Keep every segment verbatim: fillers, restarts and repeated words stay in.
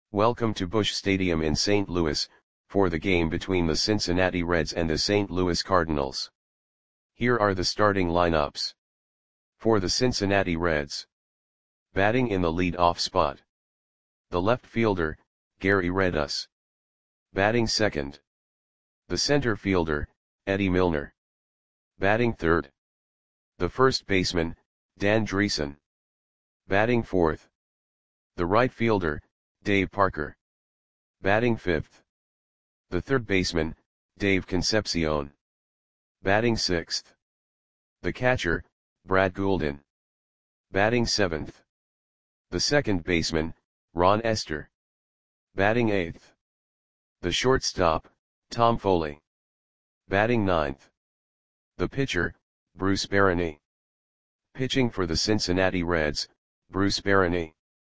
Welcome to Busch Stadium in Saint Louis, for the game between the Cincinnati Reds and the Saint Louis Cardinals. Here are the starting lineups. For the Cincinnati Reds. Batting in the lead-off spot. The left fielder, Gary Redus. Batting second. The center fielder, Eddie Milner. Batting third. The first baseman, Dan Driessen. Batting fourth. The right fielder, Dave Parker. Batting fifth. The third baseman, Dave Concepcion. Batting sixth. The catcher, Brad Goulden. Batting seventh. The second baseman, Ron Estes. Batting eighth. The shortstop, Tom Foley. Batting ninth. The pitcher, Bruce Barany. Pitching for the Cincinnati Reds, Bruce Barany.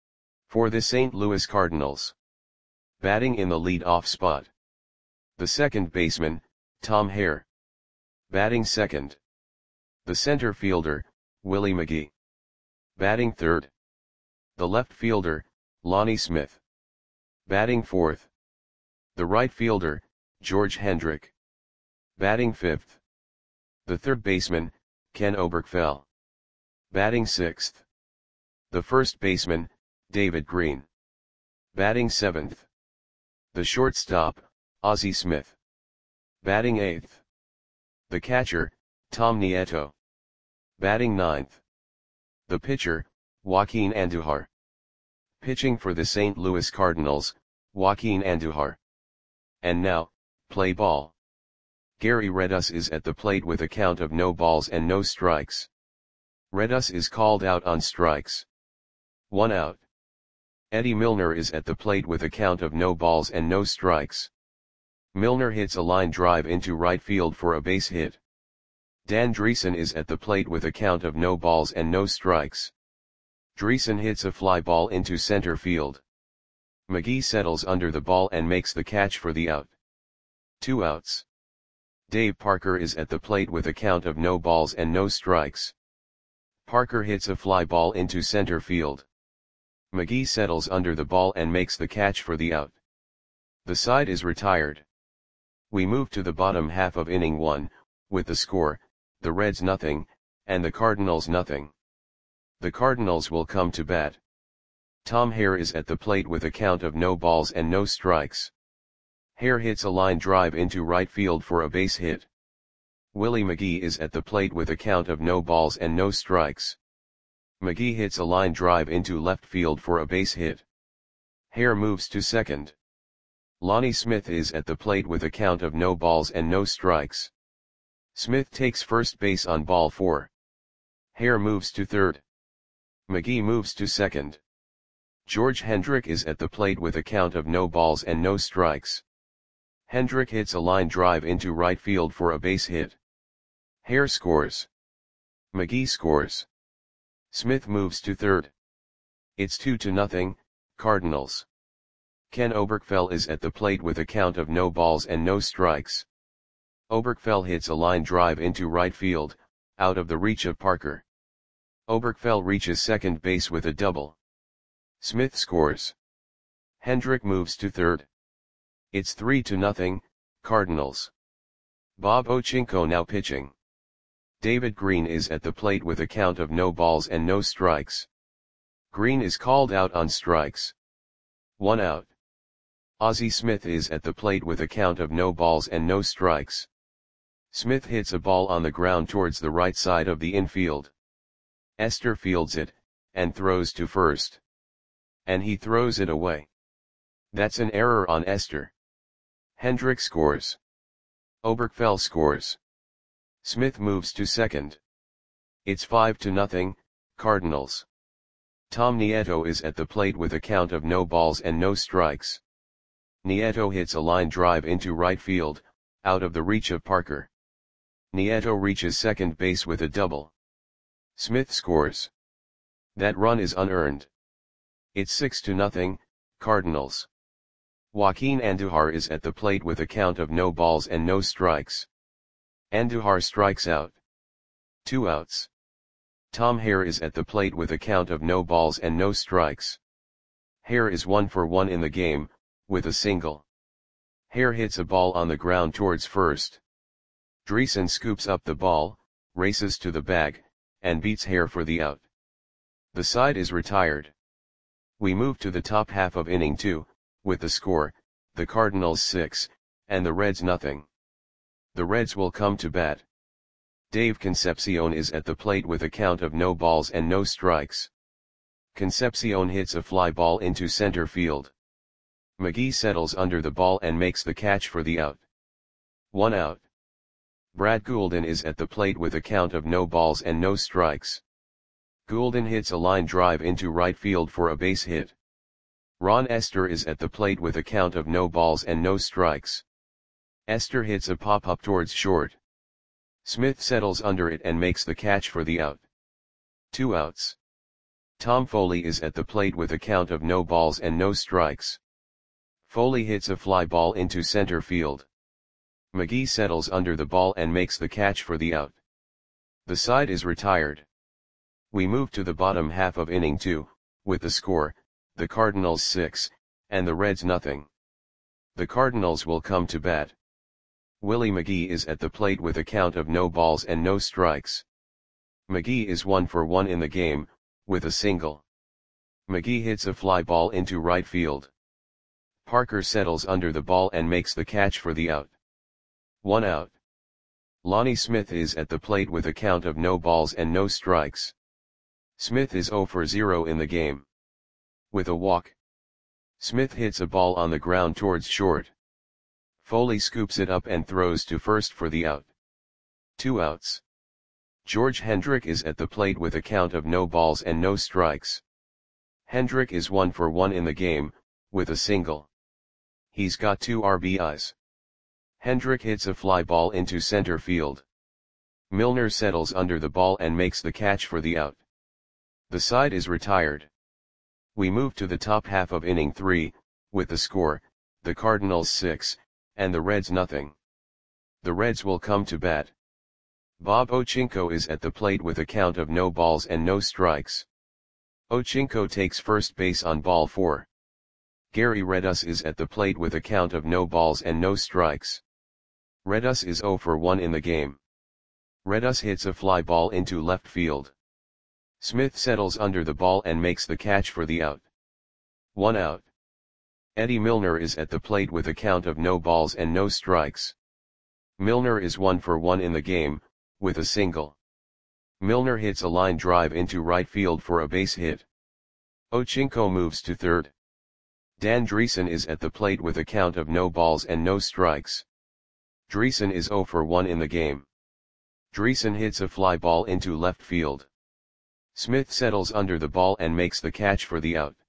For the Saint Louis Cardinals. Batting in the lead-off spot. The second baseman, Tom Hare. Batting second. The center fielder, Willie McGee. Batting third. The left fielder, Lonnie Smith. Batting fourth. The right fielder, George Hendrick. Batting fifth. The third baseman, Ken Oberkfell. Batting sixth. The first baseman, David Green. Batting seventh. The shortstop, Ozzie Smith. Batting eighth. The catcher, Tom Nieto. Batting ninth. The pitcher, Joaquin Andujar. Pitching for the Saint Louis Cardinals, Joaquin Andujar. And now, play ball. Gary Redus is at the plate with a count of no balls and no strikes. Redus is called out on strikes. One out. Eddie Milner is at the plate with a count of no balls and no strikes. Milner hits a line drive into right field for a base hit. Dan Driessen is at the plate with a count of no balls and no strikes. Driessen hits a fly ball into center field. McGee settles under the ball and makes the catch for the out. Two outs. Dave Parker is at the plate with a count of no balls and no strikes. Parker hits a fly ball into center field. McGee settles under the ball and makes the catch for the out. The side is retired. We move to the bottom half of inning one, with the score, the Reds nothing, and the Cardinals nothing. The Cardinals will come to bat. Tom Hare is at the plate with a count of no balls and no strikes. Hare hits a line drive into right field for a base hit. Willie McGee is at the plate with a count of no balls and no strikes. McGee hits a line drive into left field for a base hit. Hare moves to second. Lonnie Smith is at the plate with a count of no balls and no strikes. Smith takes first base on ball four. Hare moves to third. McGee moves to second. George Hendrick is at the plate with a count of no balls and no strikes. Hendrick hits a line drive into right field for a base hit. Hare scores. McGee scores. Smith moves to third. It's two to nothing, Cardinals. Ken Oberkfell is at the plate with a count of no balls and no strikes. Oberkfell hits a line drive into right field, out of the reach of Parker. Oberkfell reaches second base with a double. Smith scores. Hendrick moves to third. It's three to nothing, Cardinals. Bob Ochinko now pitching. David Green is at the plate with a count of no balls and no strikes. Green is called out on strikes. One out. Ozzie Smith is at the plate with a count of no balls and no strikes. Smith hits a ball on the ground towards the right side of the infield. Estes fields it, and throws to first. And he throws it away. That's an error on Estes. Hendrick scores. Oberkfell scores. Smith moves to second. It's five to nothing, Cardinals. Tom Nieto is at the plate with a count of no balls and no strikes. Nieto hits a line drive into right field, out of the reach of Parker. Nieto reaches second base with a double. Smith scores. That run is unearned. It's six to nothing, Cardinals. Joaquin Andujar is at the plate with a count of no balls and no strikes. Andujar strikes out. Two outs. Tom Hare is at the plate with a count of no balls and no strikes. Hare is one for one in the game, with a single. Hare hits a ball on the ground towards first. Dreesen scoops up the ball, races to the bag, and beats Hare for the out. The side is retired. We move to the top half of inning two, with the score, the Cardinals six, and the Reds nothing. The Reds will come to bat. Dave Concepcion is at the plate with a count of no balls and no strikes. Concepcion hits a fly ball into center field. McGee settles under the ball and makes the catch for the out. One out. Brad Goulden is at the plate with a count of no balls and no strikes. Goulden hits a line drive into right field for a base hit. Ron Esther is at the plate with a count of no balls and no strikes. Esther hits a pop-up towards short. Smith settles under it and makes the catch for the out. Two outs. Tom Foley is at the plate with a count of no balls and no strikes. Foley hits a fly ball into center field. McGee settles under the ball and makes the catch for the out. The side is retired. We move to the bottom half of inning two, with the score, the Cardinals six, and the Reds nothing. The Cardinals will come to bat. Willie McGee is at the plate with a count of no balls and no strikes. McGee is one for one in the game, with a single. McGee hits a fly ball into right field. Parker settles under the ball and makes the catch for the out. One out. Lonnie Smith is at the plate with a count of no balls and no strikes. Smith is zero for zero in the game. With a walk. Smith hits a ball on the ground towards short. Foley scoops it up and throws to first for the out. Two outs. George Hendrick is at the plate with a count of no balls and no strikes. Hendrick is one for one in the game, with a single. He's got two R B Is. Hendrick hits a fly ball into center field. Milner settles under the ball and makes the catch for the out. The side is retired. We move to the top half of inning three, with the score, the Cardinals six, and the Reds nothing. The Reds will come to bat. Bob Ochinko is at the plate with a count of no balls and no strikes. Ochinko takes first base on ball four. Gary Redus is at the plate with a count of no balls and no strikes. Redus is zero for one in the game. Redus hits a fly ball into left field. Smith settles under the ball and makes the catch for the out. One out. Eddie Milner is at the plate with a count of no balls and no strikes. Milner is one for one in the game, with a single. Milner hits a line drive into right field for a base hit. Ochinko moves to third. Dan Dreesen is at the plate with a count of no balls and no strikes. Dreesen is zero for one in the game. Dreesen hits a fly ball into left field. Smith settles under the ball and makes the catch for the out.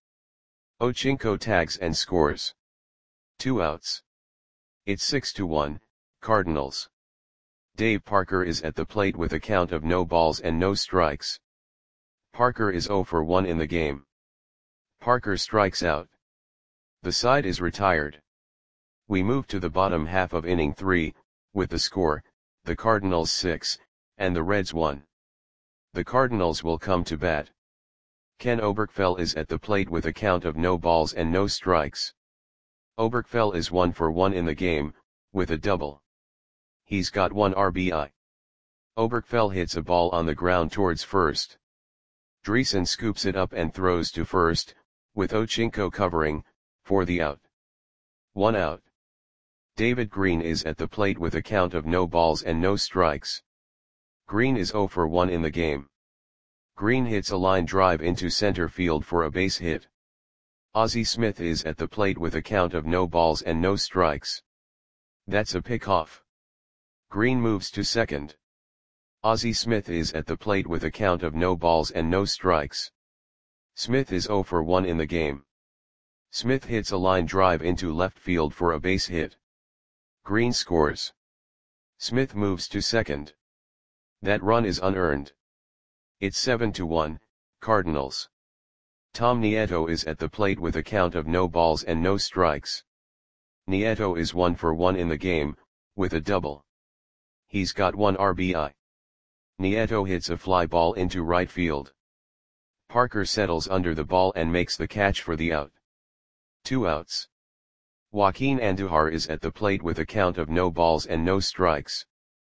Ochinko tags and scores. Two outs. It's six to one, Cardinals. Dave Parker is at the plate with a count of no balls and no strikes. Parker is zero for one in the game. Parker strikes out. The side is retired. We move to the bottom half of inning three, with the score, the Cardinals six, and the Reds one. The Cardinals will come to bat. Ken Oberkfell is at the plate with a count of no balls and no strikes. Oberkfell is one for one in the game, with a double. He's got one R B I. Oberkfell hits a ball on the ground towards first. Dreesen scoops it up and throws to first, with Ochinko covering, for the out. One out. David Green is at the plate with a count of no balls and no strikes. Green is zero for one in the game. Green hits a line drive into center field for a base hit. Ozzie Smith is at the plate with a count of no balls and no strikes. That's a pickoff. Green moves to second. Ozzie Smith is at the plate with a count of no balls and no strikes. Smith is zero for one in the game. Smith hits a line drive into left field for a base hit. Green scores. Smith moves to second. That run is unearned. It's seven to one, Cardinals. Tom Nieto is at the plate with a count of no balls and no strikes. Nieto is one for one in the game, with a double. He's got one R B I. Nieto hits a fly ball into right field. Parker settles under the ball and makes the catch for the out. Two outs. Joaquin Andujar is at the plate with a count of no balls and no strikes.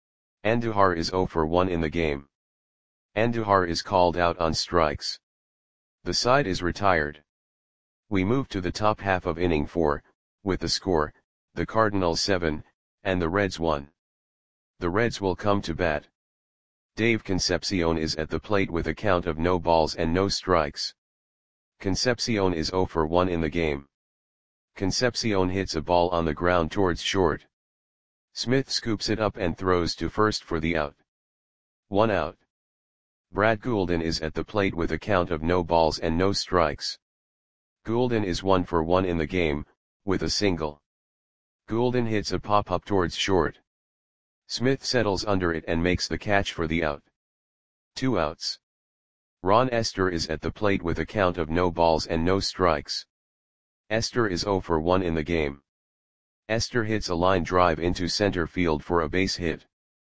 Andujar is zero for one in the game. Andujar is called out on strikes. The side is retired. We move to the top half of inning four, with the score, the Cardinals seven, and the Reds one. The Reds will come to bat. Dave Concepcion is at the plate with a count of no balls and no strikes. Concepcion is zero for one in the game. Concepcion hits a ball on the ground towards short. Smith scoops it up and throws to first for the out. One out. Brad Goulden is at the plate with a count of no balls and no strikes. Goulden is one for one in the game, with a single. Goulden hits a pop-up towards short. Smith settles under it and makes the catch for the out. Two outs. Ron Esther is at the plate with a count of no balls and no strikes. Esther is zero for one in the game. Esther hits a line drive into center field for a base hit.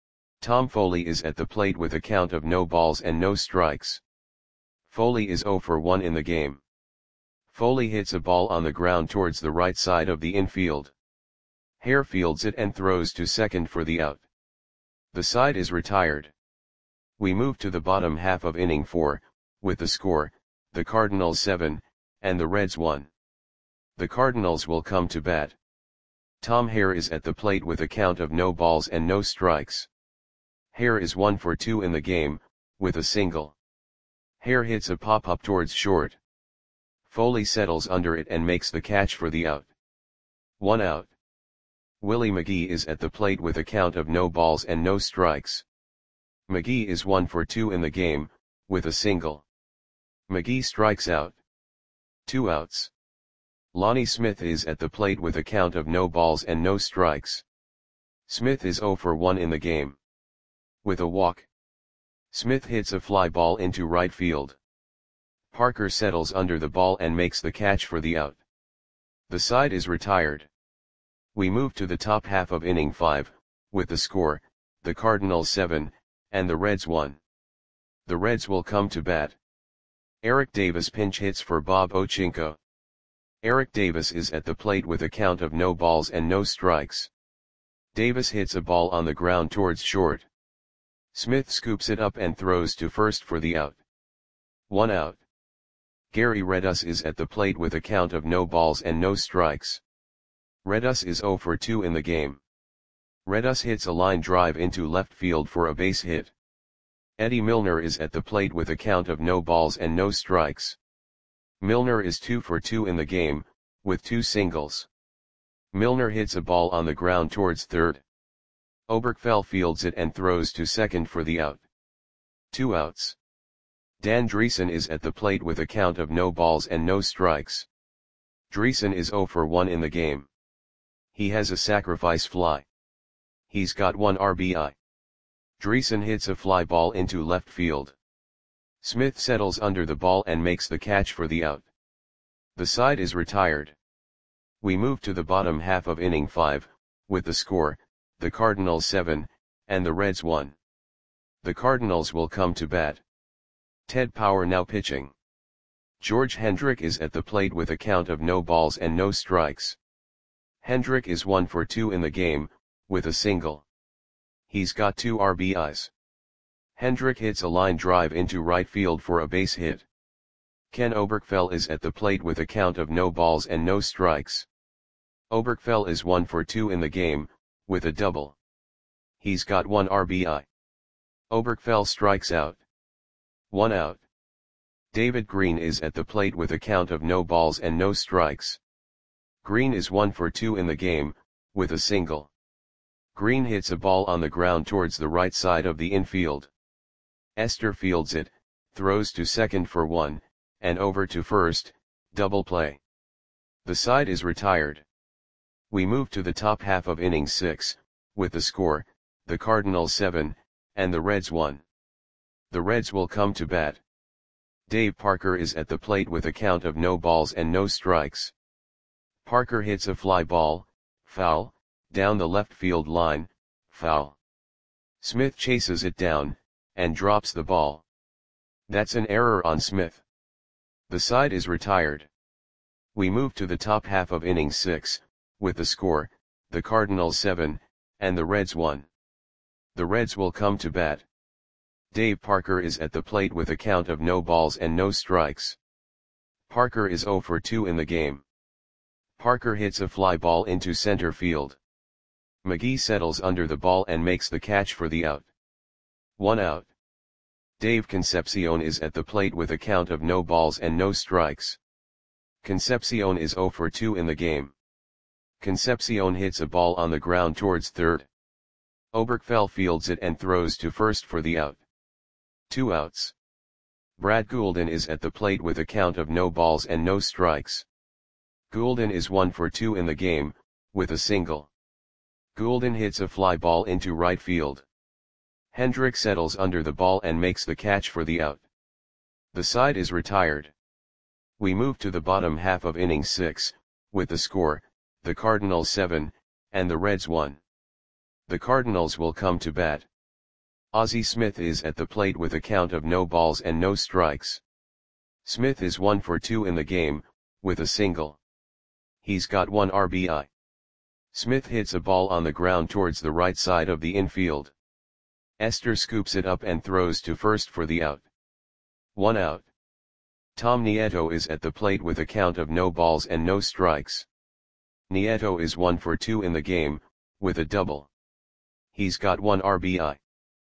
Tom Foley is at the plate with a count of no balls and no strikes. Foley is zero for one in the game. Foley hits a ball on the ground towards the right side of the infield. Hare fields it and throws to second for the out. The side is retired. We move to the bottom half of inning four, with the score, the Cardinals seven, and the Reds one. The Cardinals will come to bat. Tom Hare is at the plate with a count of no balls and no strikes. Hare is one for two in the game, with a single. Hare hits a pop-up towards short. Foley settles under it and makes the catch for the out. One out. Willie McGee is at the plate with a count of no balls and no strikes. McGee is one for two in the game, with a single. McGee strikes out. Two outs. Lonnie Smith is at the plate with a count of no balls and no strikes. Smith is zero for one in the game. With a walk. Smith hits a fly ball into right field. Parker settles under the ball and makes the catch for the out. The side is retired. We move to the top half of inning five, with the score, the Cardinals seven, and the Reds one. The Reds will come to bat. Eric Davis pinch hits for Bob Ochinko. Eric Davis is at the plate with a count of no balls and no strikes. Davis hits a ball on the ground towards short. Smith scoops it up and throws to first for the out. One out. Gary Redus is at the plate with a count of no balls and no strikes. Redus is zero for two in the game. Redus hits a line drive into left field for a base hit. Eddie Milner is at the plate with a count of no balls and no strikes. Milner is two for two in the game, with two singles. Milner hits a ball on the ground towards third. Oberkfell fields it and throws to second for the out. Two outs. Dan Dreesen is at the plate with a count of no balls and no strikes. Dreesen is zero for one in the game. He has a sacrifice fly. He's got one R B I. Dreesen hits a fly ball into left field. Smith settles under the ball and makes the catch for the out. The side is retired. We move to the bottom half of inning five, with the score, the Cardinals seven, and the Reds one. The Cardinals will come to bat. Ted Power now pitching. George Hendrick is at the plate with a count of no balls and no strikes. Hendrick is one for two in the game, with a single. He's got two R B Is. Hendrick hits a line drive into right field for a base hit. Ken Oberkfell is at the plate with a count of no balls and no strikes. Oberkfell is one for two in the game, with a double. He's got one R B I. Oberkfell strikes out. One out. David Green is at the plate with a count of no balls and no strikes. Green is one for two in the game, with a single. Green hits a ball on the ground towards the right side of the infield. Esther fields it, throws to second for one, and over to first, double play. The side is retired. We move to the top half of inning six, with the score, the Cardinals seven, and the Reds one. The Reds will come to bat. Dave Parker is at the plate with a count of no balls and no strikes. Parker hits a fly ball, foul, down the left field line, foul. Smith chases it down, and drops the ball. That's an error on Smith. The side is retired. We move to the top half of inning six, with the score, the Cardinals seven, and the Reds one. The Reds will come to bat. Dave Parker is at the plate with a count of no balls and no strikes. Parker is oh for two in the game. Parker hits a fly ball into center field. McGee settles under the ball and makes the catch for the out. One out. Dave Concepcion is at the plate with a count of no balls and no strikes. Concepcion is oh for two in the game. Concepcion hits a ball on the ground towards third. Oberkfell fields it and throws to first for the out. Two outs. Brad Goulden is at the plate with a count of no balls and no strikes. Goulden is one for two in the game, with a single. Goulden hits a fly ball into right field. Hendrick settles under the ball and makes the catch for the out. The side is retired. We move to the bottom half of inning six, with the score, the Cardinals seven, and the Reds one. The Cardinals will come to bat. Ozzie Smith is at the plate with a count of no balls and no strikes. Smith is one for two in the game, with a single. He's got one R B I. Smith hits a ball on the ground towards the right side of the infield. Esther scoops it up and throws to first for the out. One out. Tom Nieto is at the plate with a count of no balls and no strikes. Nieto is one for two in the game, with a double. He's got one R B I.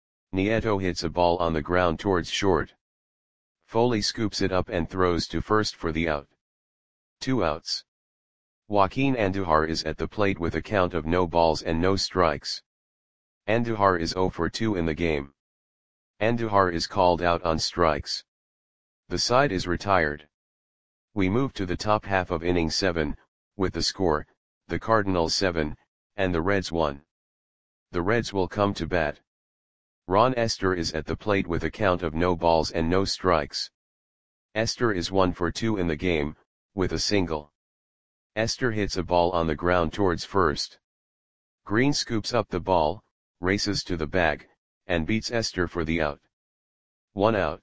Nieto hits a ball on the ground towards short. Foley scoops it up and throws to first for the out. Two outs. Joaquin Andujar is at the plate with a count of no balls and no strikes. Andujar is oh for two in the game. Andujar is called out on strikes. The side is retired. We move to the top half of inning seven, with the score, the Cardinals seven, and the Reds one. The Reds will come to bat. Ron Esther is at the plate with a count of no balls and no strikes. Esther is one for two in the game, with a single. Esther hits a ball on the ground towards first. Green scoops up the ball, races to the bag, and beats Esther for the out. One out.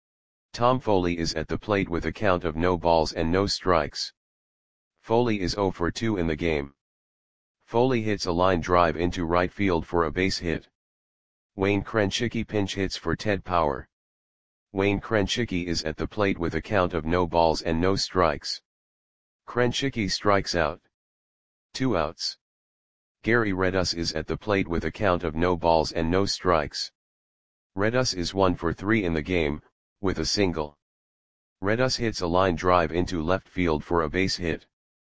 Tom Foley is at the plate with a count of no balls and no strikes. Foley is oh for two in the game. Foley hits a line drive into right field for a base hit. Wayne Krenchicki pinch hits for Ted Power. Wayne Krenchicki is at the plate with a count of no balls and no strikes. Krenchicki strikes out. Two outs. Gary Redus is at the plate with a count of no balls and no strikes. Redus is one for three in the game, with a single. Redus hits a line drive into left field for a base hit.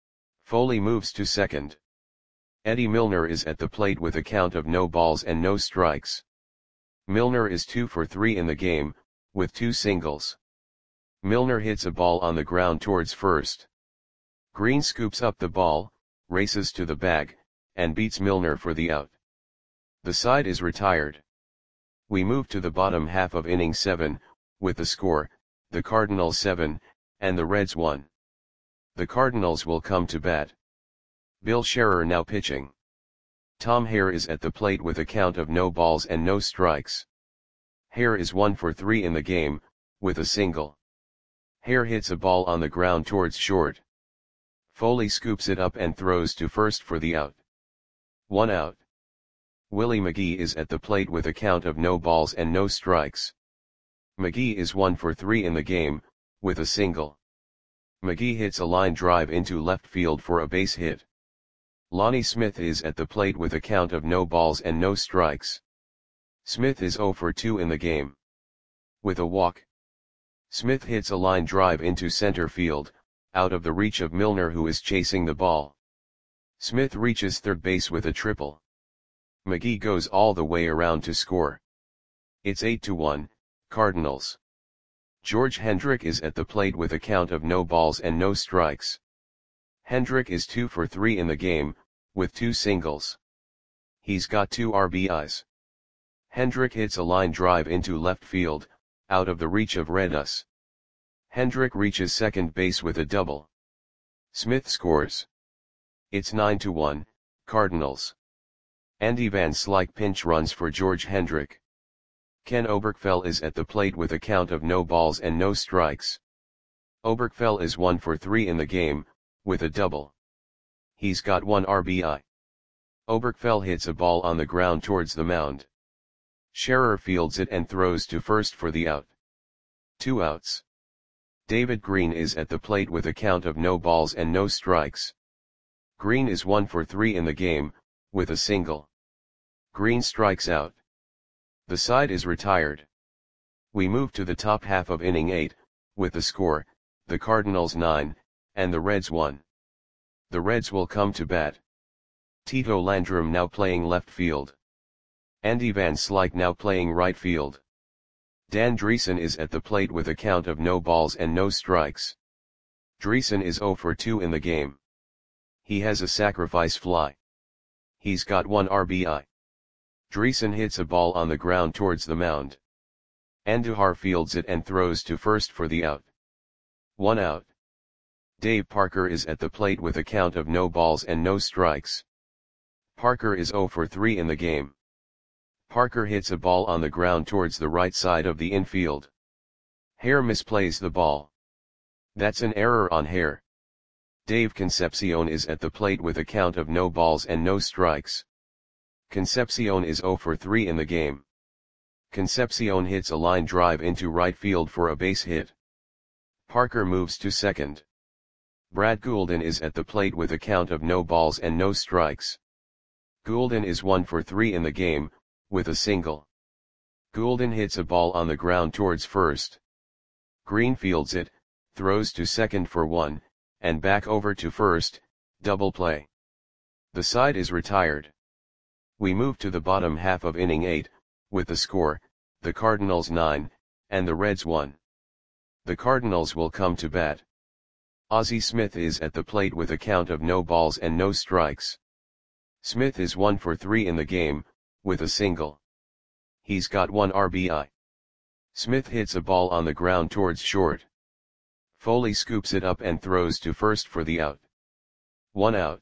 Foley moves to second. Eddie Milner is at the plate with a count of no balls and no strikes. Milner is two for three in the game, with two singles. Milner hits a ball on the ground towards first. Green scoops up the ball, races to the bag, and beats Milner for the out. The side is retired. We move to the bottom half of inning seven, with the score, the Cardinals seven, and the Reds one. The Cardinals will come to bat. Bill Scherer now pitching. Tom Hare is at the plate with a count of no balls and no strikes. Hare is one for three in the game, with a single. Hare hits a ball on the ground towards short. Foley scoops it up and throws to first for the out. One out. Willie McGee is at the plate with a count of no balls and no strikes. McGee is one for three in the game, with a single. McGee hits a line drive into left field for a base hit. Lonnie Smith is at the plate with a count of no balls and no strikes. Smith is oh for two in the game. With a walk. Smith hits a line drive into center field, out of the reach of Milner who is chasing the ball. Smith reaches third base with a triple. McGee goes all the way around to score. It's eight to one, Cardinals. George Hendrick is at the plate with a count of no balls and no strikes. Hendrick is two for three in the game, with two singles. He's got two R B Is. Hendrick hits a line drive into left field, out of the reach of Redus. Hendrick reaches second base with a double. Smith scores. It's nine to one, Cardinals. Andy Van Slyke pinch runs for George Hendrick. Ken Oberkfell is at the plate with a count of no balls and no strikes. Oberkfell is one for three in the game, with a double. He's got one R B I. Oberkfell hits a ball on the ground towards the mound. Scherer fields it and throws to first for the out. Two outs. David Green is at the plate with a count of no balls and no strikes. Green is one for three in the game, with a single. Green strikes out. The side is retired. We move to the top half of inning eight, with the score, the Cardinals nine, and the Reds one. The Reds will come to bat. Tito Landrum now playing left field. Andy Van Slyke now playing right field. Dan Driessen is at the plate with a count of no balls and no strikes. Driessen is zero for two in the game. He has a sacrifice fly. He's got one R B I. Driessen hits a ball on the ground towards the mound. Andujar fields it and throws to first for the out. One out. Dave Parker is at the plate with a count of no balls and no strikes. Parker is zero for three in the game. Parker hits a ball on the ground towards the right side of the infield. Hare misplays the ball. That's an error on Hare. Dave Concepcion is at the plate with a count of no balls and no strikes. Concepcion is zero for three in the game. Concepcion hits a line drive into right field for a base hit. Parker moves to second. Brad Goulden is at the plate with a count of no balls and no strikes. Goulden is one for three in the game, with a single. Goulden hits a ball on the ground towards first. Green fields it, throws to second for one, and back over to first, double play. The side is retired. We move to the bottom half of inning eight, with the score, the Cardinals nine, and the Reds one. The Cardinals will come to bat. Ozzie Smith is at the plate with a count of no balls and no strikes. Smith is one for three in the game, with a single. He's got one R B I. Smith hits a ball on the ground towards short. Foley scoops it up and throws to first for the out. One out.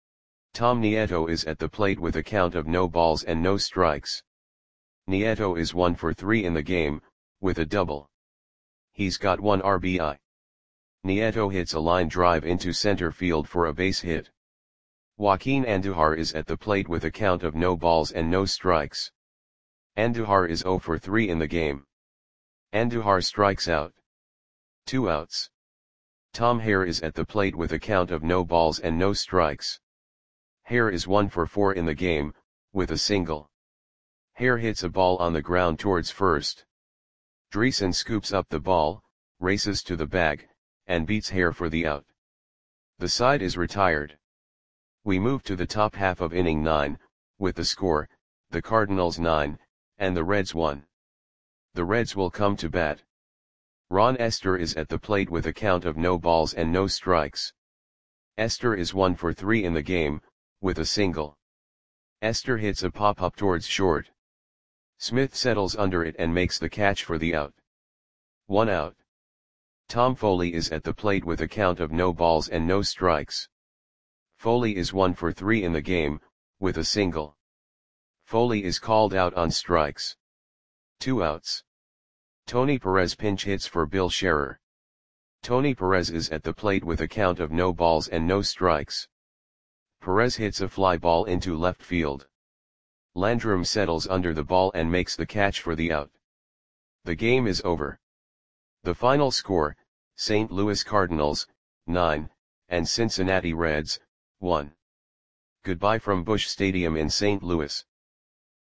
Tom Nieto is at the plate with a count of no balls and no strikes. Nieto is one for three in the game, with a double. He's got one R B I. Nieto hits a line drive into center field for a base hit. Joaquin Andujar is at the plate with a count of no balls and no strikes. Andujar is zero for three in the game. Andujar strikes out. Two outs. Tom Hare is at the plate with a count of no balls and no strikes. Hare is one for four in the game, with a single. Hare hits a ball on the ground towards first. Driessen scoops up the ball, races to the bag, and beats Hare for the out. The side is retired. We move to the top half of inning nine, with the score, the Cardinals nine, and the Reds one. The Reds will come to bat. Ron Estes is at the plate with a count of no balls and no strikes. Estes is one for three in the game, with a single. Estes hits a pop-up towards short. Smith settles under it and makes the catch for the out. One out. Tom Foley is at the plate with a count of no balls and no strikes. Foley is one for three in the game, with a single. Foley is called out on strikes. Two outs. Tony Perez pinch hits for Bill Scherer. Tony Perez is at the plate with a count of no balls and no strikes. Perez hits a fly ball into left field. Landrum settles under the ball and makes the catch for the out. The game is over. The final score, Saint Louis Cardinals, nine, and Cincinnati Reds, one. Goodbye from Busch Stadium in Saint Louis.